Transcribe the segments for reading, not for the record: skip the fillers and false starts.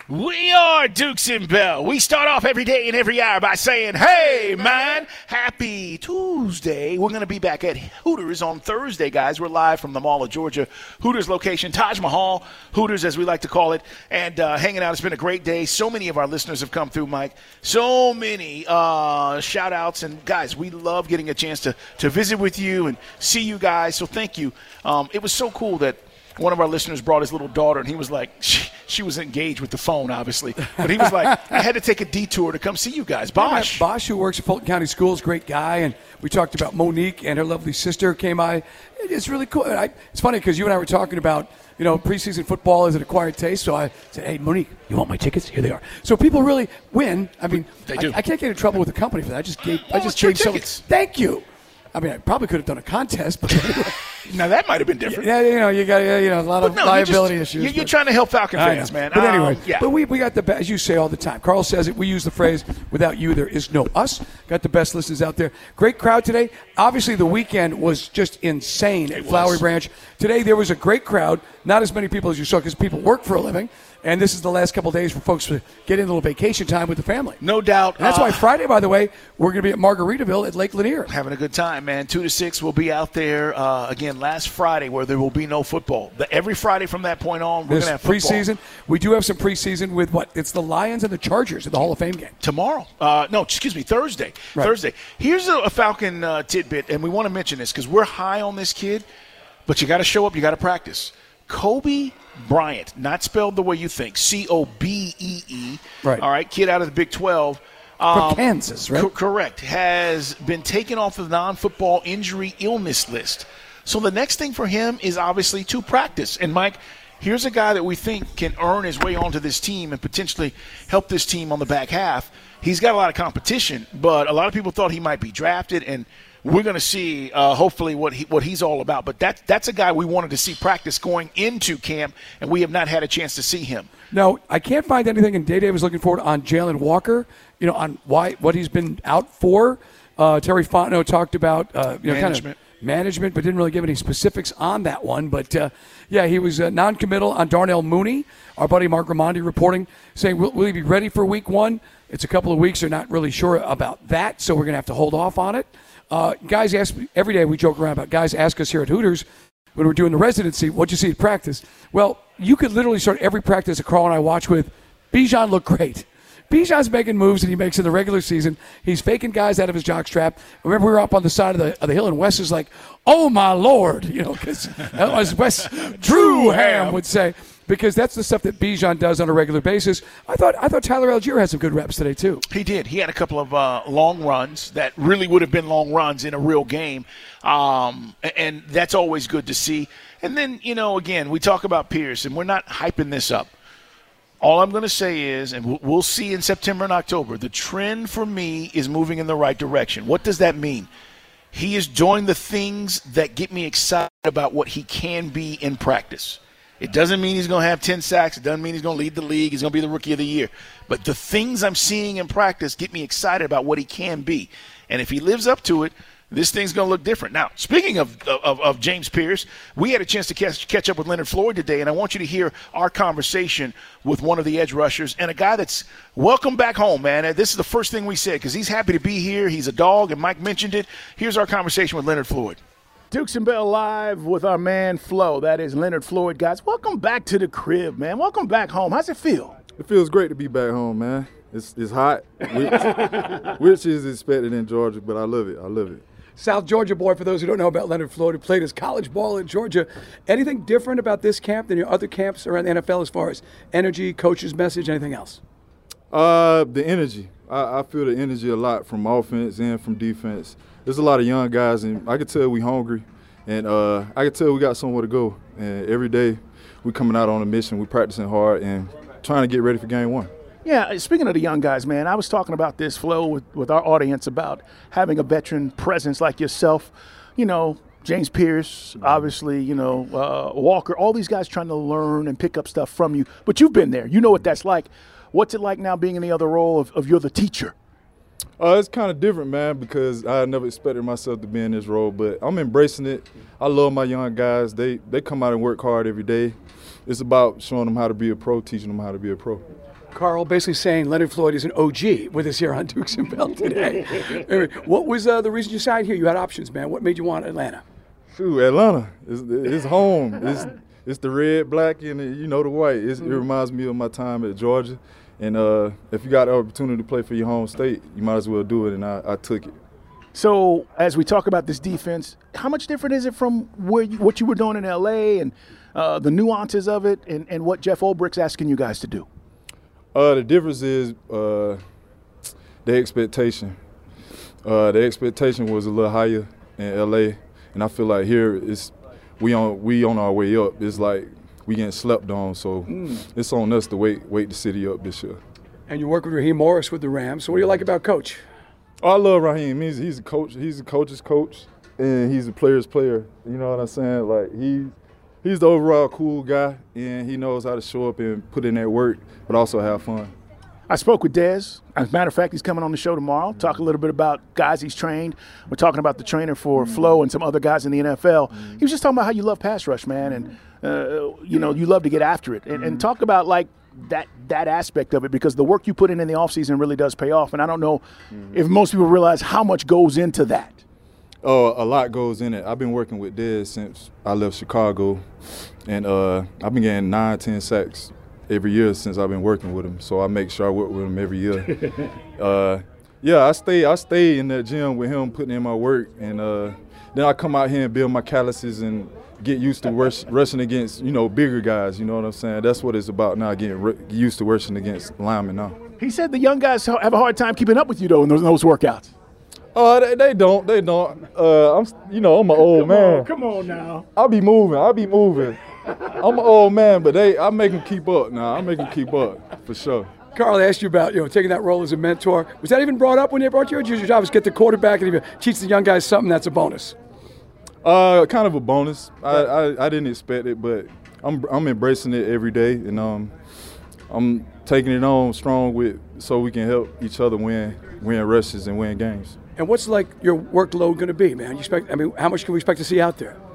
We are Dukes and Bell. We start off every day and every hour by saying, hey, man, happy Tuesday. We're going to be back at Hooters on Thursday, guys. We're live from the Mall of Georgia. Hooters location, Taj Mahal, Hooters as we like to call it, and hanging out. It's been a great day. So many of our listeners have come through, Mike. So many shout-outs. And, guys, we love getting a chance to visit with you and see you guys. So thank you. It was so cool that one of our listeners brought his little daughter, and he was like, she was engaged with the phone, obviously. But he was like, I had to take a detour to come see you guys. Bosch. Bosch, who works at Fulton County Schools, great guy. And we talked about Monique and her lovely sister came by. It's really cool. It's funny because you and I were talking about, preseason football is an acquired taste. So I said, hey, Monique, you want my tickets? Here they are. So people really win. I mean, they do. I can't get in trouble with the company for that. I just gave tickets. Thank you. I mean, I probably could have done a contest, but anyway. Now, that might have been different. Yeah, you got a lot of liability issues. You're trying to help Falcon fans, man. But anyway, yeah. But we got the best, as you say all the time. Carl says it. We use the phrase, without you, there is no us. Got the best listeners out there. Great crowd today. Obviously, the weekend was just insane at Flowery Branch. Today, there was a great crowd. Not as many people as you saw because people work for a living. And this is the last couple of days for folks to get in a little vacation time with the family. No doubt. And that's why Friday, by the way, we're going to be at Margaritaville at Lake Lanier. Having a good time, man. 2 to 6, we'll be out there again last Friday where there will be no football. Every Friday from that point on, we're going to have football. Preseason. We do have some preseason with what? It's the Lions and the Chargers at the Hall of Fame game. Tomorrow. Thursday. Right. Thursday. Here's a Falcon tidbit, and we want to mention this because we're high on this kid, but you got to show up, you got to practice. Kobe Bryant, not spelled the way you think, Cobee. Right. All right, kid out of the Big 12. From Kansas, right? Correct. Has been taken off the non-football injury illness list. So the next thing for him is obviously to practice. And, Mike, here's a guy that we think can earn his way onto this team and potentially help this team on the back half. He's got a lot of competition, but a lot of people thought he might be drafted, and we're going to see hopefully what he's all about. But that's a guy we wanted to see practice going into camp, and we have not had a chance to see him. No, I can't find anything, and Day was looking forward on Jalen Walker, on what he's been out for. Terry Fontenot talked about management, but didn't really give any specifics on that one. But, he was non-committal on Darnell Mooney. Our buddy Mark Ramondi reporting, saying, will he be ready for week one? It's a couple of weeks. They're not really sure about that, so we're going to have to hold off on it. Guys ask me, every day we joke around about guys ask us here at Hooters when we're doing the residency, what'd you see at practice? Well, you could literally start every practice that Carl and I watch with, Bijan looked great. Bijan's making moves that he makes in the regular season. He's faking guys out of his jockstrap. Remember, we were up on the side of the hill, and Wes is like, oh, my Lord, because as Wes Drewham would say, because that's the stuff that Bijan does on a regular basis. I thought Tyler Algier had some good reps today, too. He did. He had a couple of long runs that really would have been long runs in a real game, and that's always good to see. And then, again, we talk about Pierce, and we're not hyping this up. All I'm going to say is, and we'll see in September and October, the trend for me is moving in the right direction. What does that mean? He is doing the things that get me excited about what he can be in practice. It doesn't mean he's going to have 10 sacks. It doesn't mean he's going to lead the league. He's going to be the Rookie of the Year. But the things I'm seeing in practice get me excited about what he can be. And if he lives up to it, this thing's going to look different. Now, speaking of James Pierce, we had a chance to catch up with Leonard Floyd today, and I want you to hear our conversation with one of the edge rushers and a guy that's welcome back home, man. This is the first thing we said because he's happy to be here. He's a dog, and Mike mentioned it. Here's our conversation with Leonard Floyd. Dukes and Bell live with our man Flo. That is Leonard Floyd, guys. Welcome back to the crib, man. Welcome back home. How's it feel? It feels great to be back home, man. It's hot, which is expected in Georgia, but I love it. I love it. South Georgia boy, for those who don't know about Leonard Floyd, who played his college ball in Georgia. Anything different about this camp than your other camps around the NFL as far as energy, coach's message, anything else? The energy. I feel the energy a lot from offense and from defense. There's a lot of young guys, and I can tell we hungry, and I can tell we got somewhere to go. And every day we coming out on a mission. We practicing hard and trying to get ready for game one. Yeah, speaking of the young guys, man, I was talking about this, Flo, with our audience about having a veteran presence like yourself. James Pierce, obviously, Walker, all these guys trying to learn and pick up stuff from you. But you've been there. You know what that's like. What's it like now being in the other role of you're the teacher? It's kind of different, man, because I never expected myself to be in this role, but I'm embracing it. I love my young guys. They come out and work hard every day. It's about showing them how to be a pro, teaching them how to be a pro. Carl basically saying Leonard Floyd is an OG with us here on Dukes and Bell today. Anyway, what was the reason you signed here? You had options, man. What made you want Atlanta? Shoot, Atlanta. It's home. It's the red, black, and the white. It reminds me of my time at Georgia. And if you got the opportunity to play for your home state, you might as well do it, and I took it. So as we talk about this defense, how much different is it from what you were doing in L.A. and the nuances of it and what Jeff Ulbricht's asking you guys to do? The difference is the expectation. The expectation was a little higher in L.A., and I feel like here we on our way up. It's like we getting slept on, so it's on us to wake the city up this year. And you work with Raheem Morris with the Rams. So what do you like about Coach? Oh, I love Raheem. He's a coach. He's a coach's coach, and he's a player's player. You know what I'm saying? Like he's the overall cool guy, and he knows how to show up and put in that work, but also have fun. I spoke with Dez. As a matter of fact, he's coming on the show tomorrow. Talk a little bit about guys he's trained. We're talking about the trainer for Flo and some other guys in the NFL. He was just talking about how you love pass rush, man, and you love to get after it. And talk about like that aspect of it, because the work you put in the offseason really does pay off. And I don't know if most people realize how much goes into that. Oh, a lot goes in it. I've been working with Dez since I left Chicago, and I've been getting 9-10 sacks every year since I've been working with him. So I make sure I work with him every year. I stay in that gym with him, putting in my work, and then I come out here and build my calluses and get used to rushing against bigger guys. You know what I'm saying? That's what it's about now, getting used to rushing against linemen now. He said the young guys have a hard time keeping up with you though in those workouts. Oh, they don't. I'm an old man. Come on now. I'll be moving. I'm an old man, but I make them keep up now. I make them keep up, for sure. Carl asked you about taking that role as a mentor. Was that even brought up when they brought you? Or your job is get the quarterback and even teach the young guys something that's a bonus? Kind of a bonus. I didn't expect it, but I'm embracing it every day, and I'm taking it on strong so we can help each other win rushes and win games. And what's like your workload going to be, man? How much can we expect to see out there?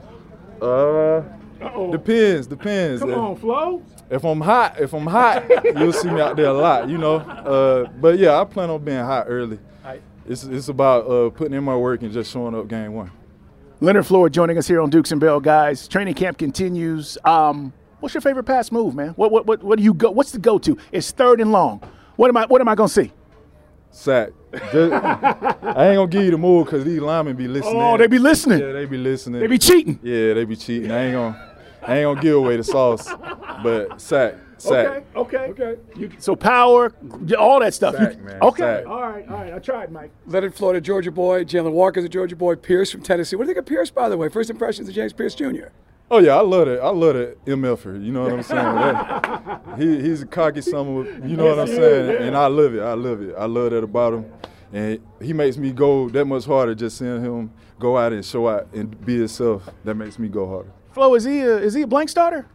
Depends. Come on, Flo. If I'm hot, you'll see me out there a lot, But yeah, I plan on being hot early. It's about putting in my work and just showing up game one. Leonard Floyd joining us here on Dukes and Bell, guys. Training camp continues. What's your favorite pass move, man? What do you go? What's the go-to? It's third and long. What am I gonna see? Sack. I ain't gonna give you the move because these linemen be listening. Oh, they be listening. Yeah, they be listening. They be cheating. Yeah, they be cheating. I ain't gonna give away the sauce, but sack. Okay. So power, all that stuff. Sack, man. Okay. Sack. All right. I tried, Mike. Leonard Floyd, a Georgia boy. Jalen Walker's a Georgia boy. Pierce from Tennessee. What do you think of Pierce, by the way? First impressions of James Pierce Jr.? Oh, yeah, I love it. I love that MFer. You know what I'm saying? He's a cocky son of, you know what I'm saying? And I love it. I love that about him. And he makes me go that much harder just seeing him go out and show out and be himself. That makes me go harder. Flo, is he a blank starter?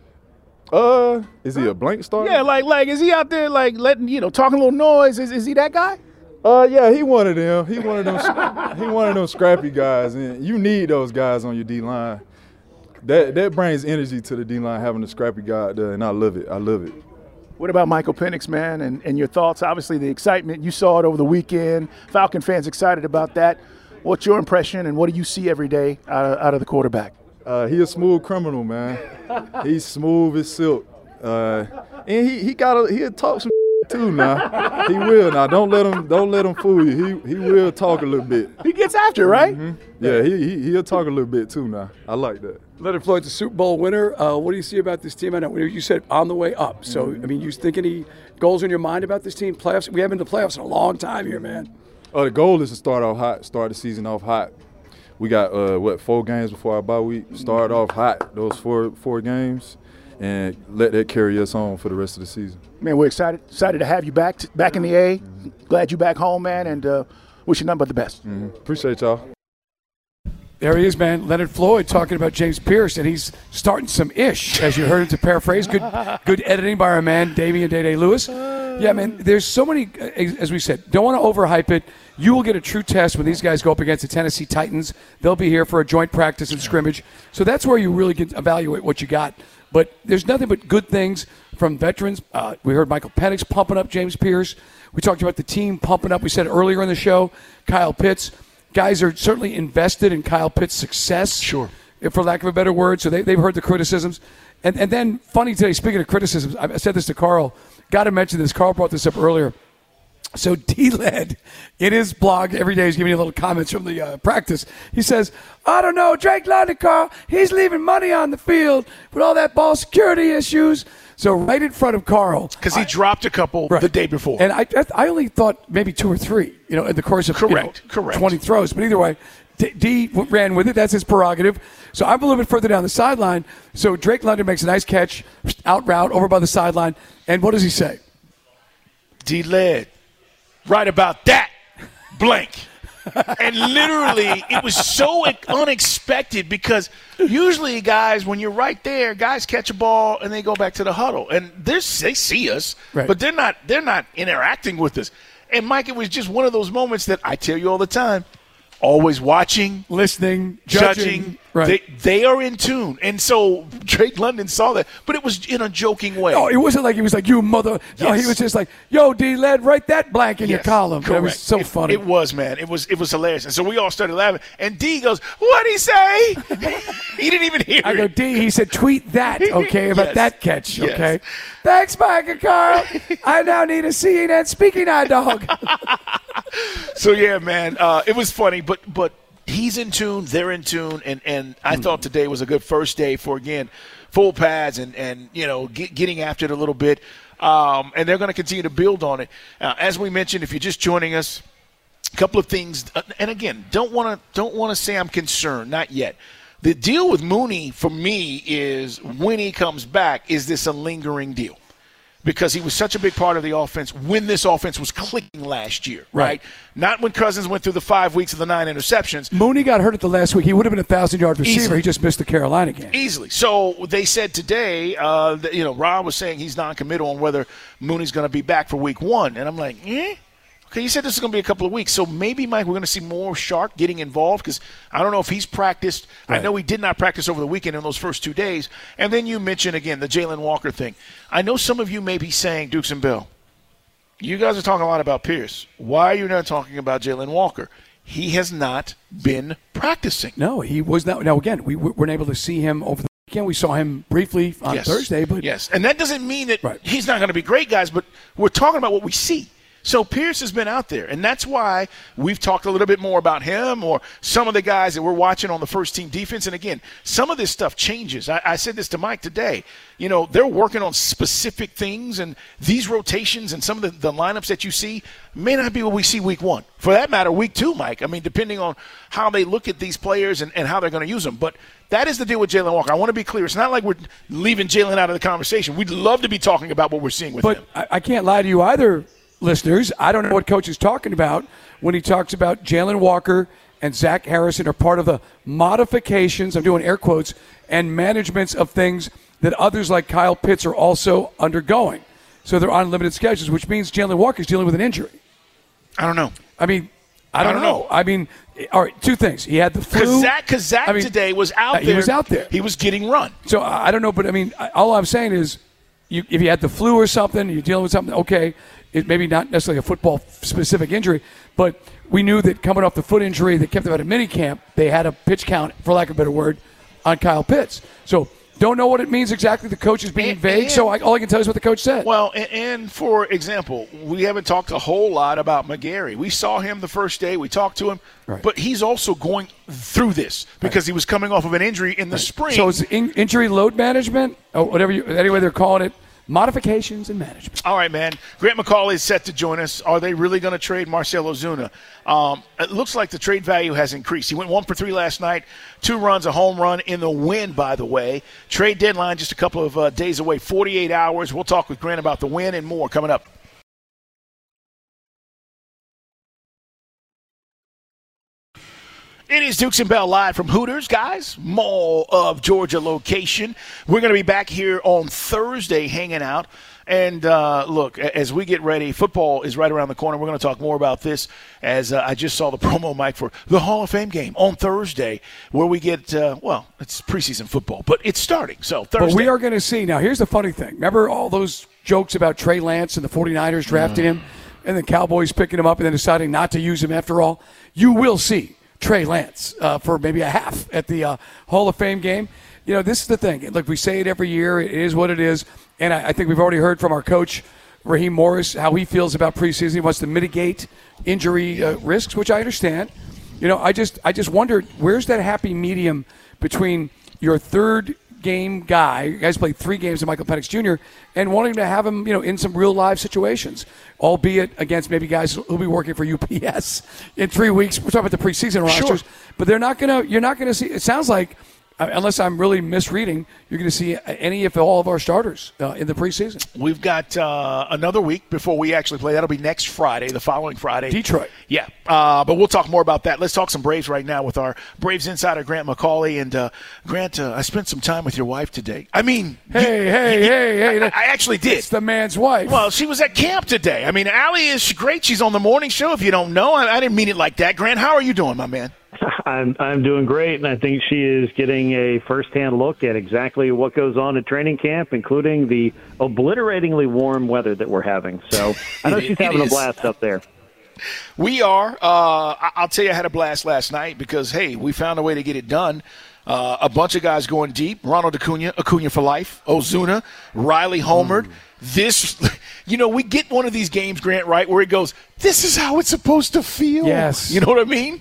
Is he a blank starter? Yeah, like is he out there like letting talking a little noise? Is he that guy? Yeah, he one of them. He one of them scrappy guys, and you need those guys on your D line. That brings energy to the D line, having a scrappy guy out there, and I love it. What about Michael Penix, man, and your thoughts? Obviously, the excitement, you saw it over the weekend. Falcon fans excited about that. What's your impression, and what do you see every day out of the quarterback? He a smooth criminal, man. He's smooth as silk. And he'll talk some too now. He will now. Don't let him fool you. He will talk a little bit. He gets after, right? Mm-hmm. Yeah, he'll talk a little bit too now. I like that. Leonard Floyd's a Super Bowl winner. What do you see about this team? I know you said on the way up. So, you think any goals in your mind about this team? Playoffs? We haven't been to playoffs in a long time here, man. The goal is to start the season off hot. We got, 4 games before our bye week. Start off hot, those four games, and let that carry us on for the rest of the season. Man, we're excited to have you back in the A. Glad you're back home, man, and wish you nothing but the best. Appreciate y'all. There he is, man. Leonard Floyd talking about James Pierce, and he's starting some ish, as you heard him to paraphrase. Good editing by our man, Damian Day Lewis. Yeah, man, there's so many, as we said, don't want to overhype it. You will get a true test when these guys go up against the Tennessee Titans. They'll be here for a joint practice and scrimmage. So that's where you really can evaluate what you got. But there's nothing but good things from veterans. We heard Michael Penix pumping up James Pierce. We talked about the team pumping up. We said earlier in the show, Kyle Pitts. Guys are certainly invested in Kyle Pitts' success. Sure. For lack of a better word. So they've heard the criticisms. And then, funny today, speaking of criticisms, I said this to Carl. Got to mention this. Carl brought this up earlier. So D-Led, in his blog, every day he's giving you little comments from the practice. He says, I don't know, Drake London, Carl, he's leaving money on the field with all that ball security issues. So right in front of Carl. Because he dropped a couple the day before. And I only thought maybe 2 or 3, in the course of correct. 20 throws. But either way, D ran with it. That's his prerogative. So I'm a little bit further down the sideline. So Drake London makes a nice catch, out route, over by the sideline. And what does he say? D-Led. Right about that, blank. And literally, it was so unexpected because usually, guys, when you're right there, guys catch a ball and they go back to the huddle. And they see us, but they're not interacting with us. And, Mike, it was just one of those moments that I tell you all the time, always watching, listening, judging. Right. They are in tune. And so Drake London saw that, but it was in a joking way. No, it wasn't like he was like, you mother. Yes. No, he was just like, yo, D-Led, write that blank in your column. Correct. It was so funny. It was, man. It was hilarious. And so we all started laughing. And D goes, what'd he say? He didn't even hear it. I go, D, he said, tweet that, okay, about that catch, okay? Thanks, Mike and Carl. I now need a CNN speaking eye dog. So, yeah, man, it was funny, but he's in tune, they're in tune, and I thought today was a good first day for, again, full pads and getting after it a little bit, and they're going to continue to build on it. As we mentioned, if you're just joining us, a couple of things, and again, don't want to say I'm concerned, not yet. The deal with Mooney, for me, is when he comes back, is this a lingering deal? Because he was such a big part of the offense when this offense was clicking last year, right? Not when Cousins went through the 5 weeks of the 9 interceptions. Mooney got hurt at the last week. He would have been a 1,000-yard receiver. Easily. He just missed the Carolina game. Easily. So they said today, Rob was saying he's non-committal on whether Mooney's going to be back for week 1. And I'm like, Okay, you said this is going to be a couple of weeks. So maybe, Mike, we're going to see more Shark getting involved because I don't know if he's practiced. Right. I know he did not practice over the weekend in those first 2 days. And then you mentioned, again, the Jalen Walker thing. I know some of you may be saying, Dukes and Bill, you guys are talking a lot about Pierce. Why are you not talking about Jalen Walker? He has not been practicing. No, he was not. Now, again, we weren't able to see him over the weekend. We saw him briefly on Thursday. But yes, and that doesn't mean that he's not going to be great, guys, but we're talking about what we see. So Pierce has been out there, and that's why we've talked a little bit more about him or some of the guys that we're watching on the first-team defense. And, again, some of this stuff changes. I said this to Mike today. They're working on specific things, and these rotations and some of the lineups that you see may not be what we see week 1. For that matter, week 2, Mike. I mean, depending on how they look at these players and how they're going to use them. But that is the deal with Jalen Walker. I want to be clear. It's not like we're leaving Jalen out of the conversation. We'd love to be talking about what we're seeing with him. But I can't lie to you either, listeners. I don't know what Coach is talking about when he talks about Jalen Walker and Zach Harrison are part of the modifications, I'm doing air quotes, and managements of things that others like Kyle Pitts are also undergoing. So they're on limited schedules, which means Jalen Walker is dealing with an injury. I don't know. I mean, I don't know. I mean, all right, 2 things. He had the flu. Because Zach today was out there. He was out there. He was getting run. So I don't know, but, I mean, all I'm saying is if you had the flu or something, you're dealing with something, okay, it maybe not necessarily a football-specific injury, but we knew that coming off the foot injury that kept them out of minicamp, they had a pitch count, for lack of a better word, on Kyle Pitts. So don't know what it means exactly. The coach is being vague, so all I can tell you is what the coach said. Well, and for example, we haven't talked a whole lot about McGarry. We saw him the first day. We talked to him. Right. But he's also going through this because he was coming off of an injury in the spring. So it's injury load management, or whatever anyway they're calling it. Modifications and management. All right, man. Grant McCauley is set to join us. Are they really going to trade Marcell Ozuna? It looks like the trade value has increased. He went 1 for 3 last night, 2 runs, a home run in the win, by the way. Trade deadline just a couple of days away, 48 hours. We'll talk with Grant about the win and more coming up. It is Dukes and Bell live from Hooters, guys. Mall of Georgia location. We're going to be back here on Thursday hanging out. And, look, as we get ready, football is right around the corner. We're going to talk more about this as I just saw the promo mic for the Hall of Fame game on Thursday where we get, it's preseason football, but it's starting. So Thursday. But we are going to see. Now, here's the funny thing. Remember all those jokes about Trey Lance and the 49ers drafting him and the Cowboys picking him up and then deciding not to use him after all? You will see Trey Lance for maybe a half at the Hall of Fame game. You know, this is the thing. Look, we say it every year. It is what it is. And I think we've already heard from our coach, Raheem Morris, how he feels about preseason. He wants to mitigate injury risks, which I understand. You know, I just wonder, where's that happy medium between your third game guy, you guys played 3 games of Michael Penix Jr., and wanting to have him, in some real live situations, albeit against maybe guys who'll be working for UPS in 3 weeks. We're talking about the preseason rosters, but you're not going to see, it sounds like, unless I'm really misreading, you're going to see any, if all, of our starters in the preseason. We've got another week before we actually play. That'll be next Friday, the following Friday. Detroit. Yeah, but we'll talk more about that. Let's talk some Braves right now with our Braves insider, Grant McCauley. And, Grant, I spent some time with your wife today. I mean, hey. I actually did. It's the man's wife. Well, she was at camp today. I mean, Allie is great. She's on the morning show, if you don't know. I didn't mean it like that. Grant, how are you doing, my man? I'm doing great, and I think she is getting a firsthand look at exactly what goes on at training camp, including the obliteratingly warm weather that we're having. So I know she's having a blast up there. We are. I'll tell you, I had a blast last night because, hey, we found a way to get it done. A bunch of guys going deep. Ronald Acuna for life. Ozuna, Riley homered. This, we get one of these games, Grant, right, where it goes, this is how it's supposed to feel. Yes. You know what I mean?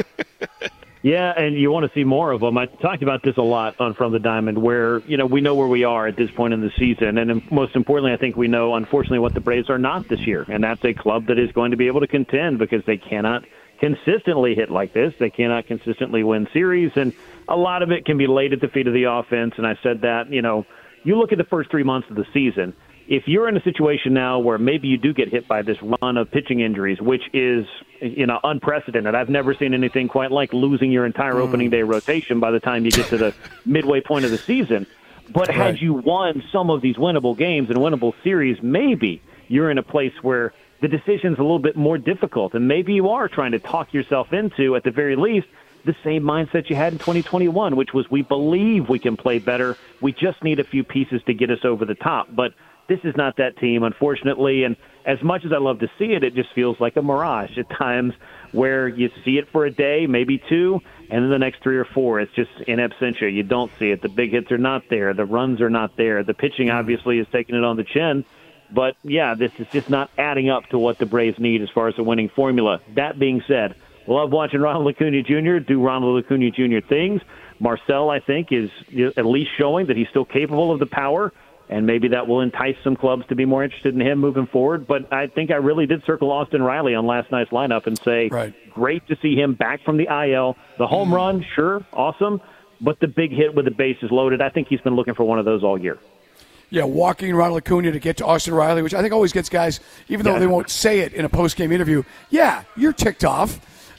Yeah, and you want to see more of them. I talked about this a lot on From the Diamond, where, we know where we are at this point in the season. And most importantly, I think we know, unfortunately, what the Braves are not this year. And that's a club that is going to be able to contend because they cannot consistently hit like this. They cannot consistently win series. And a lot of it can be laid at the feet of the offense. And I said that, you look at the first 3 months of the season. If you're in a situation now where maybe you do get hit by this run of pitching injuries, which is, unprecedented. I've never seen anything quite like losing your entire opening day rotation by the time you get to the midway point of the season. But had you won some of these winnable games and winnable series, maybe you're in a place where the decision's a little bit more difficult. And maybe you are trying to talk yourself into, at the very least, the same mindset you had in 2021, which was we believe we can play better. We just need a few pieces to get us over the top. But this is not that team, unfortunately, and as much as I love to see it, it just feels like a mirage at times where you see it for a day, maybe 2, and then the next 3 or 4, it's just in absentia. You don't see it. The big hits are not there. The runs are not there. The pitching obviously is taking it on the chin. But, yeah, this is just not adding up to what the Braves need as far as a winning formula. That being said, love watching Ronald Acuna Jr. do Ronald Acuna Jr. things. Marcell, I think, is at least showing that he's still capable of the power. And maybe that will entice some clubs to be more interested in him moving forward. But I think I really did circle Austin Riley on last night's lineup and say, great to see him back from the IL. The home run, sure, awesome. But the big hit with the bases loaded, I think he's been looking for one of those all year. Yeah, walking Ronald Acuna to get to Austin Riley, which I think always gets guys, even though they won't say it in a post-game interview, you're ticked off,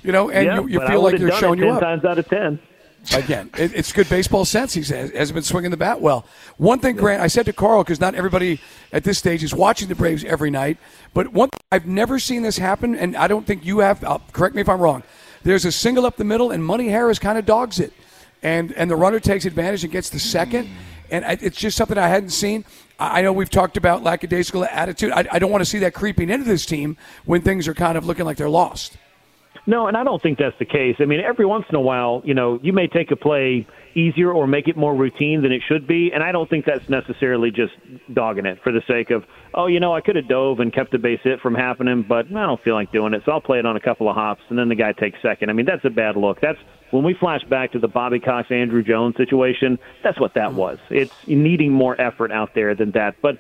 and you feel like they're showing you up. 10 times out of 10. Again, it's good baseball sense. He hasn't been swinging the bat well. One thing, Grant, I said to Carl, because not everybody at this stage is watching the Braves every night, but one thing, I've never seen this happen, and I don't think you have. Correct me if I'm wrong. There's a single up the middle, and Money Harris kind of dogs it, and the runner takes advantage and gets the second, and it's just something I hadn't seen. I know we've talked about lackadaisical attitude. I don't want to see that creeping into this team when things are kind of looking like they're lost. No, and I don't think that's the case. I mean, every once in a while, you may take a play easier or make it more routine than it should be, and I don't think that's necessarily just dogging it for the sake of, I could have dove and kept the base hit from happening, but I don't feel like doing it, so I'll play it on a couple of hops, and then the guy takes second. I mean, that's a bad look. That's when we flash back to the Bobby Cox, Andrew Jones situation, that's what that was. It's needing more effort out there than that. But,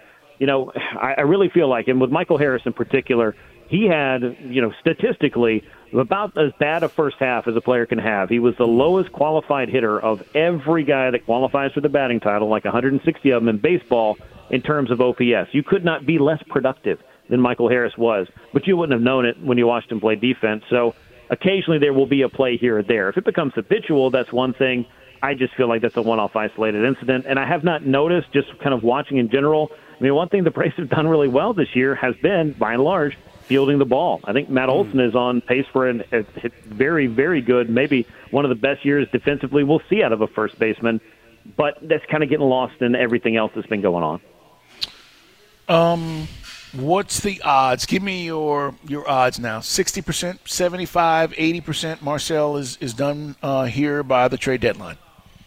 I really feel like, and with Michael Harris in particular, he had, statistically, about as bad a first half as a player can have. He was the lowest qualified hitter of every guy that qualifies for the batting title, like 160 of them in baseball, in terms of OPS. You could not be less productive than Michael Harris was, but you wouldn't have known it when you watched him play defense. So occasionally there will be a play here or there. If it becomes habitual, that's one thing. I just feel like that's a one-off isolated incident. And I have not noticed, just kind of watching in general, I mean, one thing the Braves have done really well this year has been, by and large, fielding the ball. I think Matt Olson is on pace for a very, very good, maybe one of the best years defensively we'll see out of a first baseman. But that's kind of getting lost in everything else that's been going on. What's the odds? Give me your odds now. 60%, 75%, 80% Marcell is done here by the trade deadline.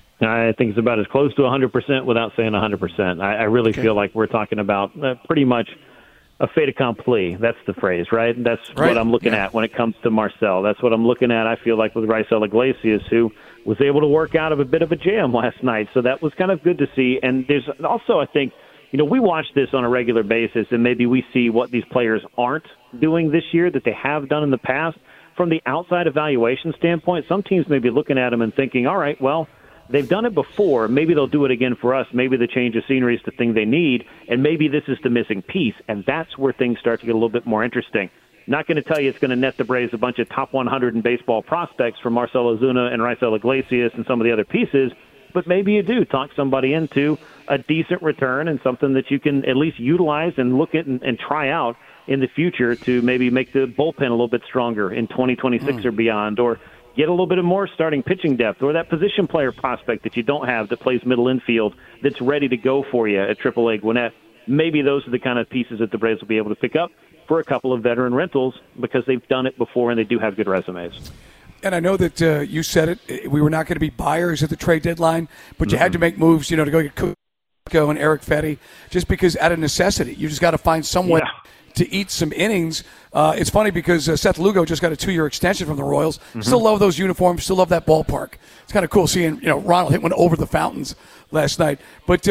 I think it's about as close to 100% without saying 100%. I really feel like we're talking about pretty much a fait accompli. That's the phrase, right? That's what I'm looking at when it comes to Marcell. That's what I'm looking at, I feel like, with Raisel Iglesias, who was able to work out of a bit of a jam last night. So that was kind of good to see. And there's also, I think, we watch this on a regular basis, and maybe we see what these players aren't doing this year that they have done in the past. From the outside evaluation standpoint, some teams may be looking at them and thinking, all right, well, they've done it before. Maybe they'll do it again for us. Maybe the change of scenery is the thing they need, and maybe this is the missing piece, and that's where things start to get a little bit more interesting. Not going to tell you it's going to net the Braves a bunch of top 100 in baseball prospects from Marcell Ozuna and Raisel Iglesias and some of the other pieces, but maybe you do talk somebody into a decent return and something that you can at least utilize and look at and try out in the future to maybe make the bullpen a little bit stronger in 2026 or beyond, or get a little bit of more starting pitching depth, or that position player prospect that you don't have that plays middle infield that's ready to go for you at AAA Gwinnett. Maybe those are the kind of pieces that the Braves will be able to pick up for a couple of veteran rentals because they've done it before and they do have good resumes. And I know that you said it. We were not going to be buyers at the trade deadline, but you had to make moves, to go get Coco and Erick Fedde, just because out of necessity. You just got to find some way to eat some innings. It's funny because Seth Lugo just got a 2-year extension from the Royals. Still love those uniforms. Still love that ballpark. It's kind of cool seeing Ronald hit one over the fountains last night. But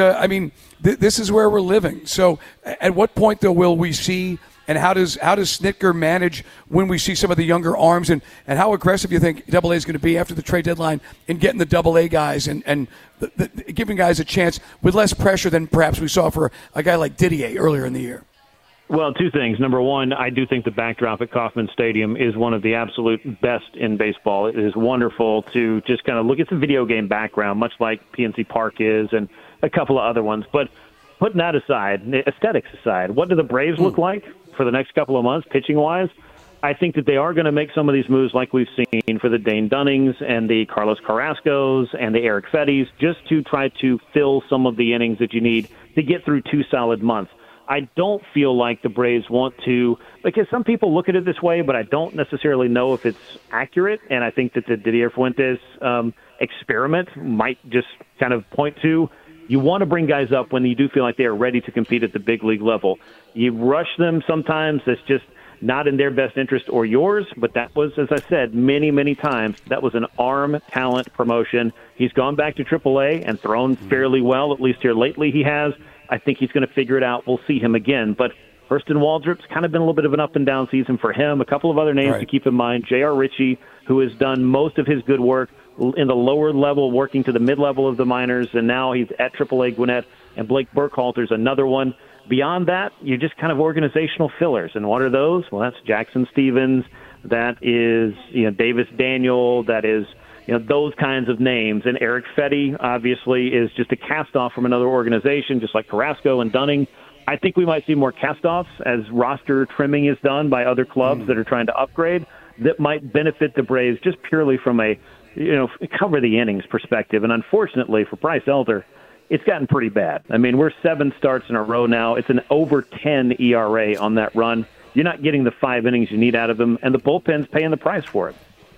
this is where we're living. So at what point though will we see? And how does Snitker manage when we see some of the younger arms, and how aggressive you think AA is going to be after the trade deadline in getting the AA guys and giving guys a chance with less pressure than perhaps we saw for a guy like Didier earlier in the year? Well, two things. Number one, I do think the backdrop at Kauffman Stadium is one of the absolute best in baseball. It is wonderful to just kind of look at the video game background, much like PNC Park is and a couple of other ones. But putting that aside, aesthetics aside, what do the Braves look like for the next couple of months, pitching-wise? I think that they are going to make some of these moves like we've seen for the Dane Dunnings and the Carlos Carrascos and the Erick Feddes, just to try to fill some of the innings that you need to get through 2 solid months. I don't feel like the Braves want to, because some people look at it this way, but I don't necessarily know if it's accurate, and I think that the Didier Fuentes experiment might just kind of point to, you want to bring guys up when you do feel like they are ready to compete at the big league level. You rush them sometimes. That's just not in their best interest or yours, but that was, as I said, many, many times, that was an arm talent promotion. He's gone back to AAA and thrown fairly well, at least here lately he has. I think he's going to figure it out. We'll see him again. But Hurston Waldrop's kind of been a little bit of an up-and-down season for him. A couple of other names to keep in mind. J.R. Ritchie, who has done most of his good work in the lower level, working to the mid-level of the minors, and now he's at AAA Gwinnett. And Blake Burkhalter's another one. Beyond that, you're just kind of organizational fillers. And what are those? Well, that's Jackson Stevens. That is, Davis Daniel. That is, those kinds of names. And Erick Fedde, obviously, is just a cast-off from another organization, just like Carrasco and Dunning. I think we might see more cast-offs as roster trimming is done by other clubs that are trying to upgrade that might benefit the Braves just purely from a, cover the innings perspective. And unfortunately for Bryce Elder, it's gotten pretty bad. I mean, we're 7 starts in a row now. It's an over 10 ERA on that run. You're not getting the 5 innings you need out of him, and the bullpen's paying the price for it.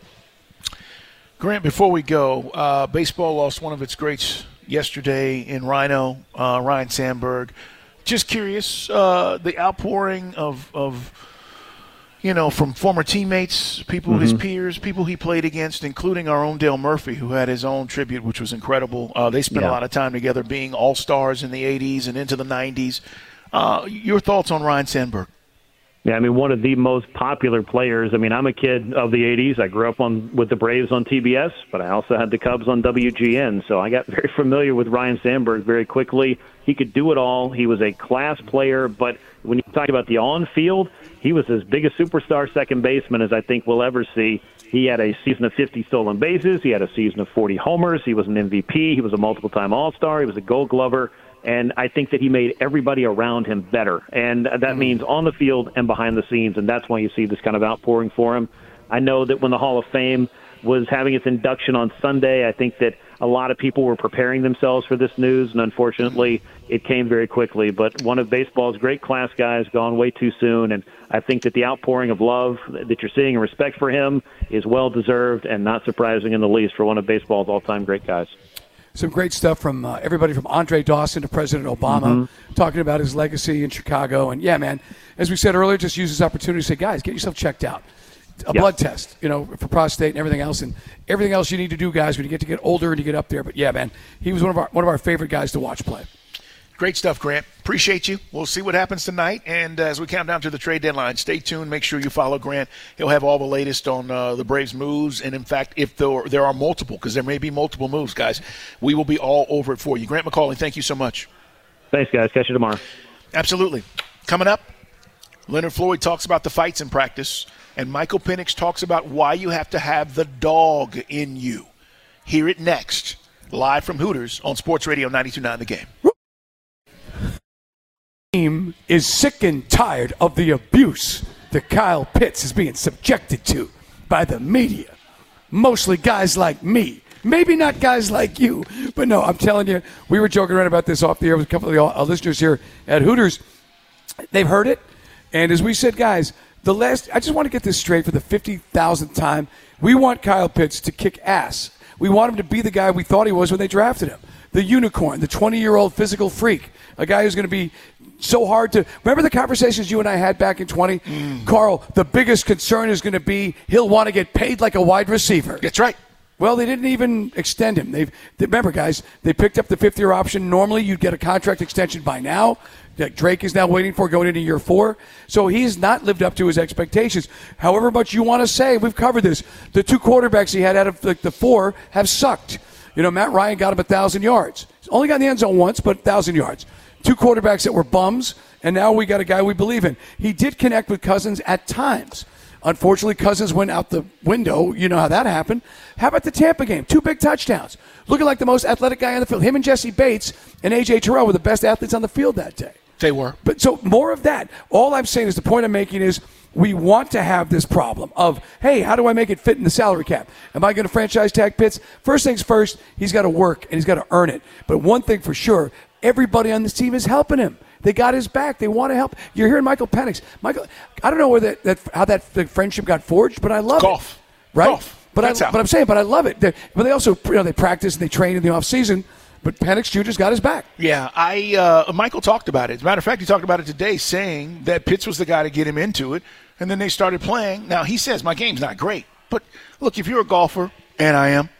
Grant, before we go, baseball lost one of its greats yesterday in Rhino, Ryne Sandberg. Just curious, the outpouring of from former teammates, people, his peers, people he played against, including our own Dale Murphy, who had his own tribute, which was incredible. They spent a lot of time together being all-stars in the 80s and into the 90s. Your thoughts on Ryne Sandberg? Yeah, I mean, one of the most popular players. I mean, I'm a kid of the 80s. I grew up with the Braves on TBS, but I also had the Cubs on WGN, so I got very familiar with Ryne Sandberg very quickly. He could do it all. He was a class player, but when you talk about the on-field, he was as big a superstar second baseman as I think we'll ever see. He had a season of 50 stolen bases. He had a season of 40 homers. He was an MVP. He was a multiple-time All-Star. He was a Gold Glover. And I think that he made everybody around him better. And that means on the field and behind the scenes, and that's why you see this kind of outpouring for him. I know that when the Hall of Fame was having its induction on Sunday, I think that a lot of people were preparing themselves for this news, and unfortunately, it came very quickly. But one of baseball's great class guys gone way too soon, and I think that the outpouring of love that you're seeing and respect for him is well-deserved and not surprising in the least for one of baseball's all-time great guys. Some great stuff from everybody from Andre Dawson to President Obama, talking about his legacy in Chicago. And, yeah, man, as we said earlier, just use this opportunity to say, guys, get yourself checked out. A blood test, for prostate and everything else. And everything else you need to do, guys, when you get older and you get up there. But, yeah, man, he was one of our favorite guys to watch play. Great stuff, Grant. Appreciate you. We'll see what happens tonight. And as we count down to the trade deadline, stay tuned. Make sure you follow Grant. He'll have all the latest on the Braves' moves. And, in fact, if there are multiple, because there may be multiple moves, guys, we will be all over it for you. Grant McAuley, thank you so much. Thanks, guys. Catch you tomorrow. Absolutely. Coming up, Leonard Floyd talks about the fights in practice, and Michael Penix talks about why you have to have the dog in you. Hear it next, live from Hooters on Sports Radio 92.9 The Game. Team is sick and tired of the abuse that Kyle Pitts is being subjected to by the media. Mostly guys like me. Maybe not guys like you. But no, I'm telling you, we were joking around about this off the air with a couple of our listeners here at Hooters. They've heard it. And as we said, guys, I just want to get this straight for the 50,000th time. We want Kyle Pitts to kick ass. We want him to be the guy we thought he was when they drafted him. The unicorn, the 20-year-old physical freak, a guy who's going to be so hard to – remember the conversations you and I had back in 20? Carl, the biggest concern is going to be he'll want to get paid like a wide receiver. That's right. Well, they didn't even extend him. Remember, guys, they picked up the fifth-year option. Normally, you'd get a contract extension by now. That Drake is now waiting for going into year 4. So he's not lived up to his expectations. However much you want to say, we've covered this. The 2 quarterbacks he had out of the 4 have sucked. Matt Ryan got him 1,000 yards. He's only got in the end zone once, but 1,000 yards. 2 quarterbacks that were bums, and now we got a guy we believe in. He did connect with Cousins at times. Unfortunately, Cousins went out the window. You know how that happened. How about the Tampa game? 2 big touchdowns. Looking like the most athletic guy on the field. Him and Jesse Bates and A.J. Terrell were the best athletes on the field that day. They were. But so more of that. All I'm saying is the point I'm making is we want to have this problem of, hey, how do I make it fit in the salary cap? Am I going to franchise tag Pitts? First things first, he's got to work and he's got to earn it. But one thing for sure, everybody on this team is helping him. They got his back. They want to help. You're hearing Michael Penix. I don't know where how that friendship got forged, but I love it. Right? Golf. But I'm saying, I love it. But they also, they practice and they train in the off season. But Penix Jr.'s got his back. Yeah, Michael talked about it. As a matter of fact, he talked about it today, saying that Pitts was the guy to get him into it, and then they started playing. Now, he says, my game's not great. But, look, if you're a golfer, and I am,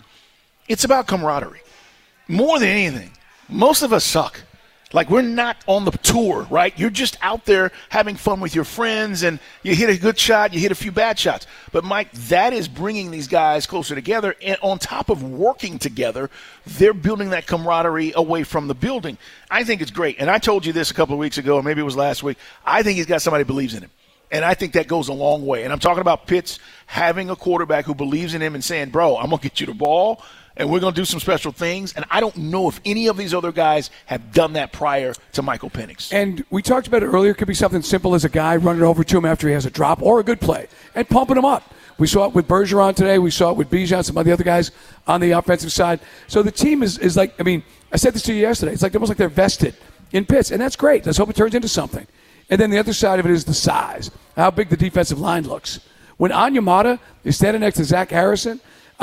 it's about camaraderie. More than anything, most of us suck. Like, we're not on the tour, right? You're just out there having fun with your friends, and you hit a good shot, you hit a few bad shots. But, Mike, that is bringing these guys closer together. And on top of working together, they're building that camaraderie away from the building. I think it's great. And I told you this a couple of weeks ago, or maybe it was last week. I think he's got somebody who believes in him. And I think that goes a long way. And I'm talking about Pitts having a quarterback who believes in him and saying, bro, I'm going to get you the ball, and we're going to do some special things. And I don't know if any of these other guys have done that prior to Michael Penix. And we talked about it earlier. It could be something simple as a guy running over to him after he has a drop or a good play and pumping him up. We saw it with Bergeron today. We saw it with Bijan, some of the other guys on the offensive side. So the team is like, I said this to you yesterday. It's like almost like they're vested in Pitts, and that's great. Let's hope it turns into something. And then the other side of it is the size, how big the defensive line looks. When Onyemata is standing next to Zach Harrison,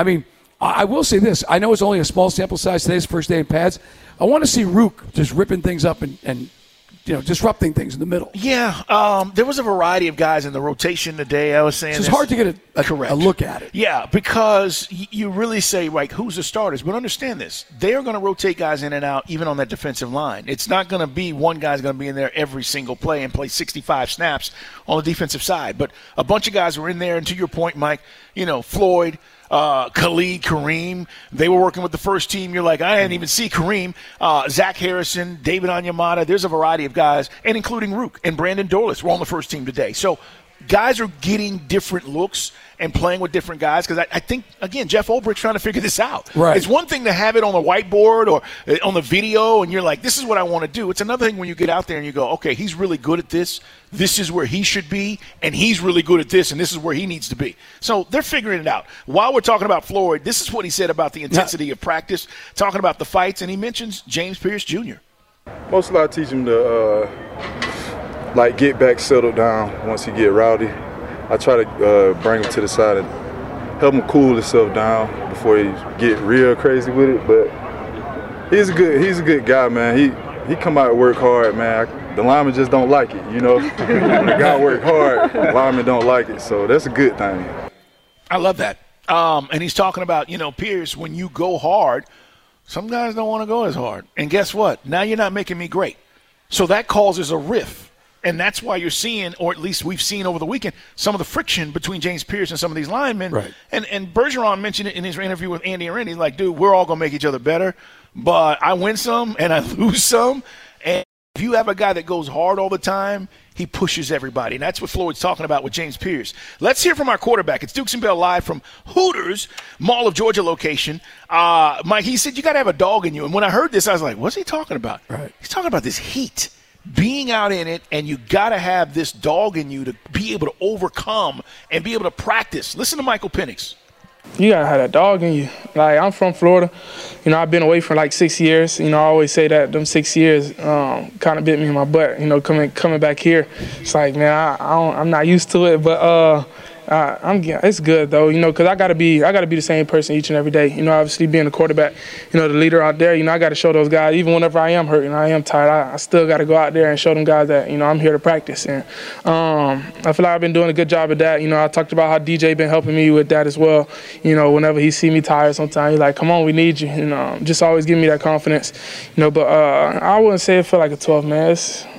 I will say this. I know it's only a small sample size. Today's first day in pads. I want to see Rook just ripping things up and disrupting things in the middle. Yeah, there was a variety of guys in the rotation today. I was saying it's hard to get a look at it. Yeah, because you really say, like, who's the starters? But understand this. They are going to rotate guys in and out, even on that defensive line. It's not going to be one guy's going to be in there every single play and play 65 snaps on the defensive side. But a bunch of guys were in there, and to your point, Mike, Floyd, Khalid, Kareem, they were working with the first team. You're like, I didn't even see Kareem. Zach Harrison, David Onyemata. There's a variety of guys, and including Rook and Brandon Dorlus were on the first team today. So guys are getting different looks and playing with different guys because I think, again, Jeff Ulbricht's trying to figure this out. Right. It's one thing to have it on the whiteboard or on the video, and you're like, this is what I want to do. It's another thing when you get out there and you go, okay, he's really good at this. This is where he should be, and he's really good at this, and this is where he needs to be. So they're figuring it out. While we're talking about Floyd, this is what he said about the intensity of practice, talking about the fights, and he mentions James Pierce Jr. Most of I teach him to get back, settle down once he get rowdy. I try to bring him to the side and help him cool himself down before he get real crazy with it. But he's a good guy, man. He come out and work hard, man. The linemen just don't like it, When the guy work hard, the linemen don't like it. So that's a good thing. I love that. And he's talking about, Pierce, when you go hard, some guys don't want to go as hard. And guess what? Now you're not making me great. So that causes a rift. And that's why you're seeing, or at least we've seen over the weekend, some of the friction between James Pierce and some of these linemen. Right. And Bergeron mentioned it in his interview with Andy Arend. He's like, dude, we're all going to make each other better, but I win some and I lose some. And if you have a guy that goes hard all the time, he pushes everybody. And that's what Floyd's talking about with James Pierce. Let's hear from our quarterback. It's Dukes and Bell live from Hooters, Mall of Georgia location. Mike, he said, you got to have a dog in you. And when I heard this, I was like, what's he talking about? Right. He's talking about this heat. Being out in it, and you got to have this dog in you to be able to overcome and be able to practice. Listen to Michael Penix. You got to have that dog in you. Like, I'm from Florida. I've been away for like 6 years. I always say that them 6 years kind of bit me in my butt, coming back here. It's like, man, I'm not used to it, but it's good though, because I gotta be the same person each and every day. Obviously being a quarterback, the leader out there. I got to show those guys, even whenever I am hurt and I am tired, I still got to go out there and show them guys that I'm here to practice. And I feel like I've been doing a good job of that. I talked about how DJ been helping me with that as well. Whenever he see me tired, sometimes he's like, "Come on, we need you." Just always give me that confidence. But I wouldn't say it feel like a 12, man.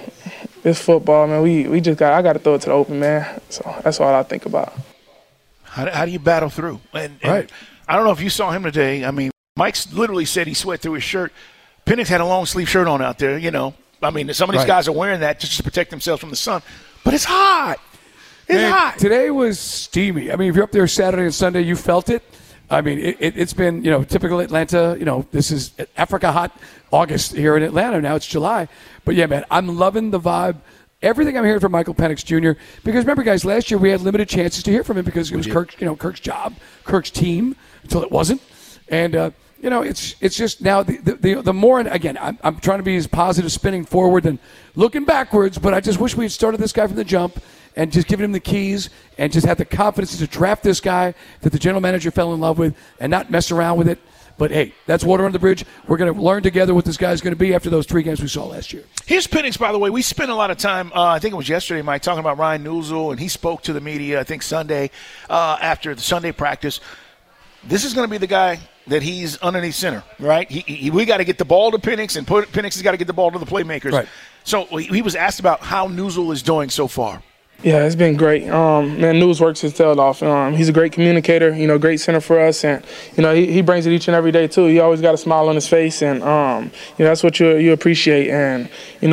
It's football, man. I got to throw it to the open, man. So that's all I think about. How do you battle through? And right. I don't know if you saw him today. I mean, Mike's literally said he sweat through his shirt. Penix had a long sleeve shirt on out there, I mean, some of these guys are wearing that just to protect themselves from the sun. But it's hot. It's hot. Today was steamy. I mean, if you're up there Saturday and Sunday, you felt it. I mean, it's been, typical Atlanta. This is Africa hot August here in Atlanta. Now it's July. But, yeah, man, I'm loving the vibe. Everything I'm hearing from Michael Penix Jr. Because remember, guys, last year we had limited chances to hear from him because it was Kirk's job, Kirk's team, until it wasn't. And, it's just now the more, and again, I'm trying to be as positive spinning forward than looking backwards, but I just wish we had started this guy from the jump and just given him the keys and just had the confidence to draft this guy that the general manager fell in love with and not mess around with it. But, hey, that's water under the bridge. We're going to learn together what this guy's going to be after those 3 games we saw last year. Here's Penix, by the way. We spent a lot of time, I think it was yesterday, Mike, talking about Ryan Newsel, and he spoke to the media, I think, Sunday after the Sunday practice. This is going to be the guy that he's underneath center, right? We got to get the ball to Penix, and Penix has got to get the ball to the playmakers. Right. So he was asked about how Newsel is doing so far. Yeah, it's been great. Man, News works his tail off. He's a great communicator, great center for us. And, he brings it each and every day, too. He always got a smile on his face. And, that's what you appreciate. And,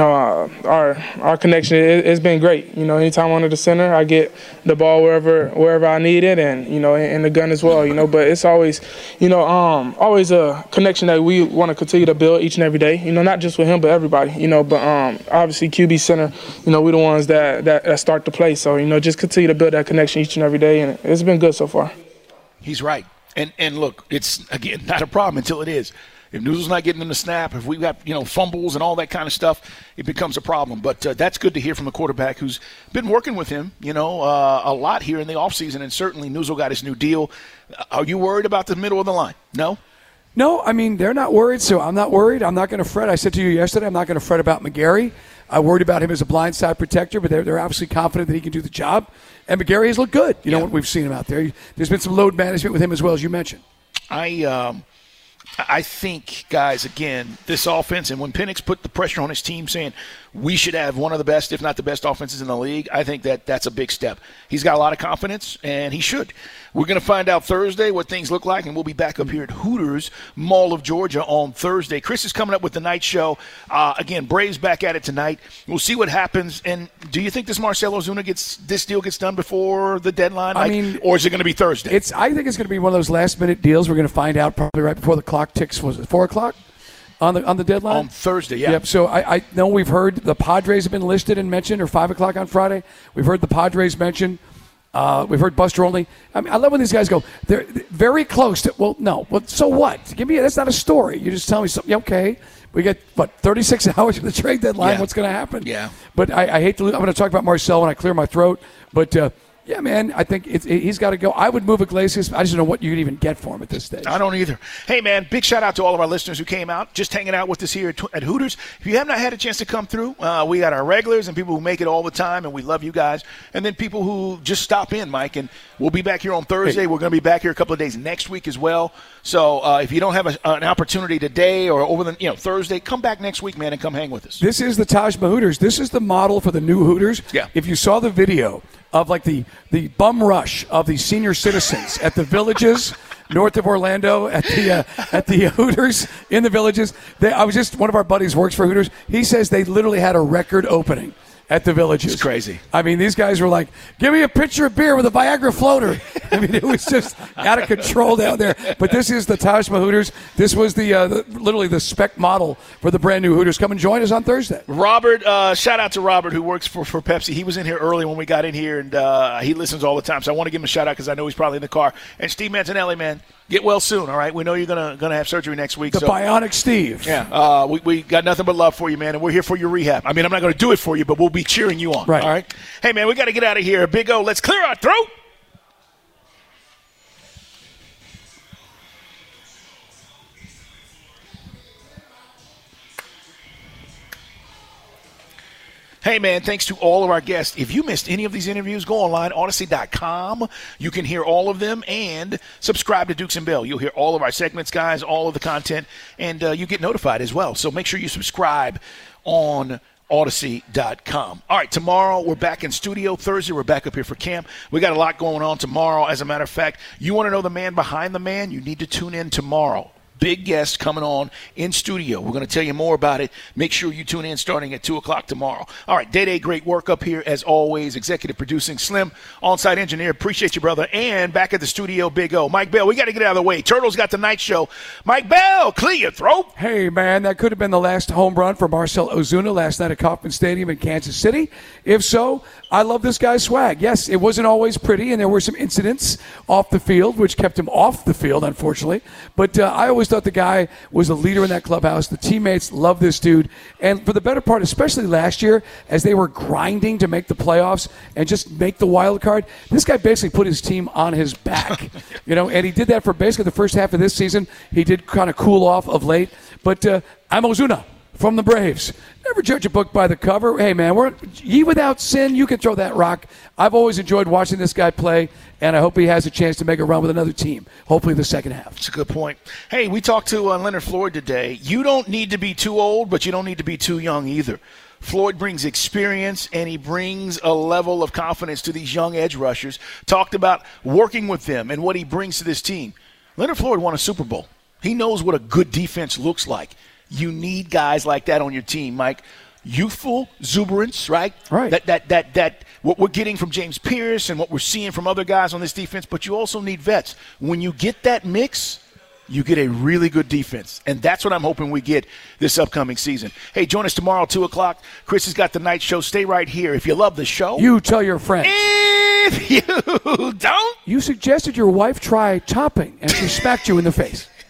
our connection, it's been great. Anytime I'm under the center, I get the ball wherever I need it and, and the gun as well, But it's always, always a connection that we want to continue to build each and every day. Not just with him, but everybody, But obviously QB center, we're the ones that start the play. So, just continue to build that connection each and every day, and it's been good so far. He's right. And look, it's, again, not a problem until it is. If Newsel's not getting them to snap, if we've got, fumbles and all that kind of stuff, it becomes a problem. But that's good to hear from the quarterback who's been working with him, a lot here in the offseason, and certainly Newsel got his new deal. Are you worried about the middle of the line? No? No, I mean, they're not worried, so I'm not worried. I'm not going to fret. I said to you yesterday, I'm not going to fret about McGarry. I worried about him as a blindside protector, but they're obviously confident that he can do the job. And McGarry has looked good. You know what we've seen him out there. There's been some load management with him as well, as you mentioned. I think, guys, again, this offense, and when Penix put the pressure on his team saying we should have one of the best, if not the best offenses in the league, I think that's a big step. He's got a lot of confidence, and he should. We're going to find out Thursday what things look like, and we'll be back up here at Hooters, Mall of Georgia on Thursday. Chris is coming up with the night show. Again, Braves back at it tonight. We'll see what happens. And do you think this Marcell Ozuna deal gets done before the deadline? Or is it going to be Thursday? I think it's going to be one of those last-minute deals. We're going to find out probably right before the clock ticks. Was it 4 o'clock? On the deadline? On Thursday, yeah. Yep, so I know we've heard the Padres have been listed and mentioned, or 5 o'clock on Friday. We've heard the Padres mentioned. We've heard Buster Olney. I mean, I love when these guys go, they're very close to, well, no. Well, so what? That's not a story. You just tell me something. Okay. We get, 36 hours for the trade deadline. Yeah. What's going to happen? Yeah. But I hate to lose. I'm going to talk about Marcell when I clear my throat. But, yeah, man, I think he's got to go. I would move Iglesias. I just don't know what you could even get for him at this stage. I don't either. Hey, man, big shout-out to all of our listeners who came out, just hanging out with us here at Hooters. If you have not had a chance to come through, we got our regulars and people who make it all the time, and we love you guys. And then people who just stop in, Mike. And we'll be back here on Thursday. Hey. We're going to be back here a couple of days next week as well. So if you don't have an opportunity today or over the Thursday, come back next week, man, and come hang with us. This is the Taj Mahal Hooters. This is the model for the new Hooters. Yeah. If you saw the video of like the bum rush of the senior citizens at the Villages north of Orlando at the Hooters in the Villages. One of our buddies works for Hooters. He says they literally had a record opening at the Villages. It's crazy. I mean, these guys were like, give me a pitcher of beer with a Viagra floater. I mean, it was just out of control down there. But this is the Taj Mahal Hooters. This was literally the spec model for the brand new Hooters. Come and join us on Thursday. Robert, shout out to Robert who works for Pepsi. He was in here early when we got in here, and he listens all the time. So I want to give him a shout out because I know he's probably in the car. And Steve Mantinelli, man, get well soon, all right? We know you're gonna have surgery next week. The Bionic Steve. Yeah, we got nothing but love for you, man, and we're here for your rehab. I mean, I'm not going to do it for you, but we'll be cheering you on. Right. All right? Hey, man, we got to get out of here. Big O, let's clear our throat. Hey, man, thanks to all of our guests. If you missed any of these interviews, go online, Odyssey.com. You can hear all of them and subscribe to Dukes and Bell. You'll hear all of our segments, guys, all of the content, and you get notified as well. So make sure you subscribe on Odyssey.com. All right, tomorrow we're back in studio. Thursday we're back up here for camp. We got a lot going on tomorrow. As a matter of fact, you want to know the man behind the man? You need to tune in tomorrow. Big guest coming on in studio. We're going to tell you more about it. Make sure you tune in starting at 2 o'clock tomorrow. All right, Day, great work up here as always. Executive producing, Slim, on-site engineer. Appreciate you, brother. And back at the studio, Big O. Mike Bell, we got to get out of the way. Turtles got the night show. Mike Bell, clear your throat. Hey, man, that could have been the last home run for Marcell Ozuna last night at Kauffman Stadium in Kansas City. If so, I love this guy's swag. Yes, it wasn't always pretty, and there were some incidents off the field, which kept him off the field, unfortunately. But I always thought the guy was a leader in that clubhouse. The teammates love this dude. And for the better part, especially last year, as they were grinding to make the playoffs and just make the wild card, this guy basically put his team on his back. And he did that for basically the first half of this season. He did kind of cool off of late. But I'm Ozuna from the Braves. Never judge a book by the cover. Hey, man, ye without sin, you can throw that rock. I've always enjoyed watching this guy play, and I hope he has a chance to make a run with another team, hopefully the second half. That's a good point. Hey, we talked to Leonard Floyd today. You don't need to be too old, but you don't need to be too young either. Floyd brings experience, and he brings a level of confidence to these young edge rushers. Talked about working with them and what he brings to this team. Leonard Floyd won a Super Bowl. He knows what a good defense looks like. You need guys like that on your team, Mike. Youthful exuberance, right? Right. That what we're getting from James Pierce and what we're seeing from other guys on this defense, but you also need vets. When you get that mix, you get a really good defense. And that's what I'm hoping we get this upcoming season. Hey, join us tomorrow, 2 o'clock. Chris has got the night show. Stay right here. If you love the show, you tell your friends. If you don't, you suggested your wife try chopping, and she smacked you in the face.